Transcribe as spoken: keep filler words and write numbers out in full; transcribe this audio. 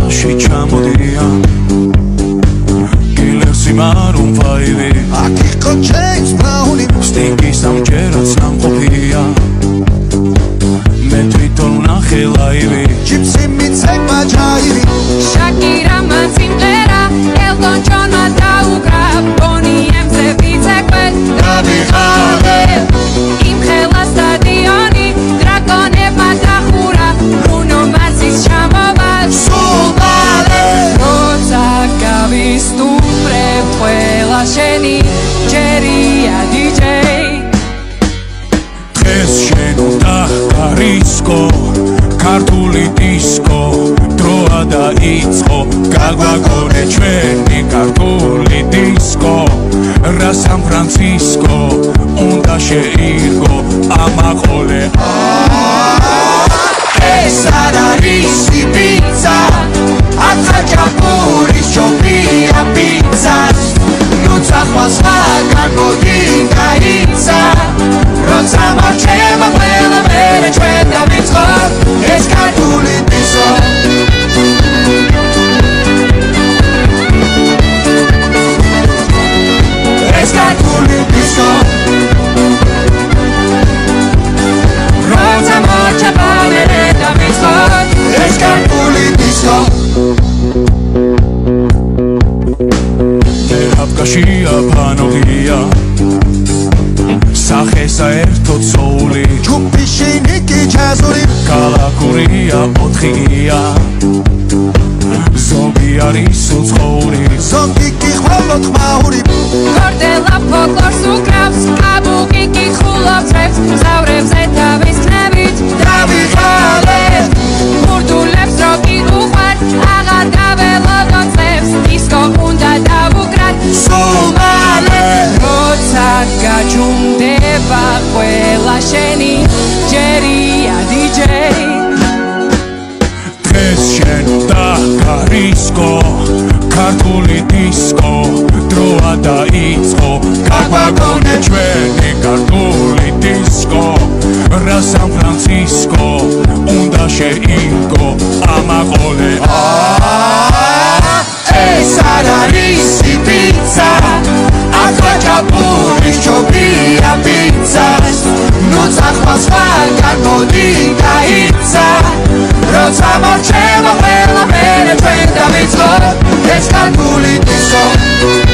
სიაში ჩამოდია გილერსი მარუნ ფაივი აქ იყო James Brown სტინგის ამჯერად სამყოფია მე თვითონ ვნახე ლაივი ჯიპსი მიცემა ჯაივი შაკირა მან სიმღერა ელტონ ჯონმა დაუკრა ბონი ემზე ვიცეკვე დავიღალე იმ ხელა სტადიონი დრაკონებმა დახურა ბრუნო მარსის ჩამოვა სულ მალე როცა გავისტუმრებ ყველა შენი ჯერია დიჯეი დღეს შენ უნდა გარისკო ქართული დისკო დროა დაიწყო გაგვაგონე ჩვენი ქართული დისკო რა სან ფრანცისკო უნდა შეირგო ამაყოლე ეს არ არის პიცა ათაჭაპურის შობია პიცას ნუ წახვალ სხვაგან მოდი გაიცა როცა მარჩება ყველა მერე ჩვენ დავიწყოთ ეს ქართული დისკო ეს ქართული დისკო როცა მარჩება მერე დავიწყოთ ეს ქართული დისკო აფკაშია ფანოგია სახე საერთოდ სოული ჯუპი შინიკი ჯაზური კალაკურია ოთხია ზოგი არის უცხოური ზოგი კი ხვალოთ ხმაური გორდელა ფოლკლორს უკრავს კაბუკი კი ხულობს რეპს მგზავრებზე თავის ქნებით დავიღალე ბურდულებს როკი უყვართ აღარ დაველოდოთ დისკო უნდა დავუკრათ სულ მალე როცა გაჩუმდება ყველა შენი ჯერია დიჯეი დღეს შენ უნდა გარისკო ქართული დისკო დროა დაიწყო გაგვაგონე ჩვენი ქართული დისკო რა სან ფრანცისკო უნდა შეირგო ამაყოლე ეს არ არის პიცა ათაჭაპურის შობია პიცას ნუ წახვალ სხვაგან მოდი გაიცა როცა მარჩება ყველა მერე ჩვენ დავიწყოთ ეს ქართული დისკო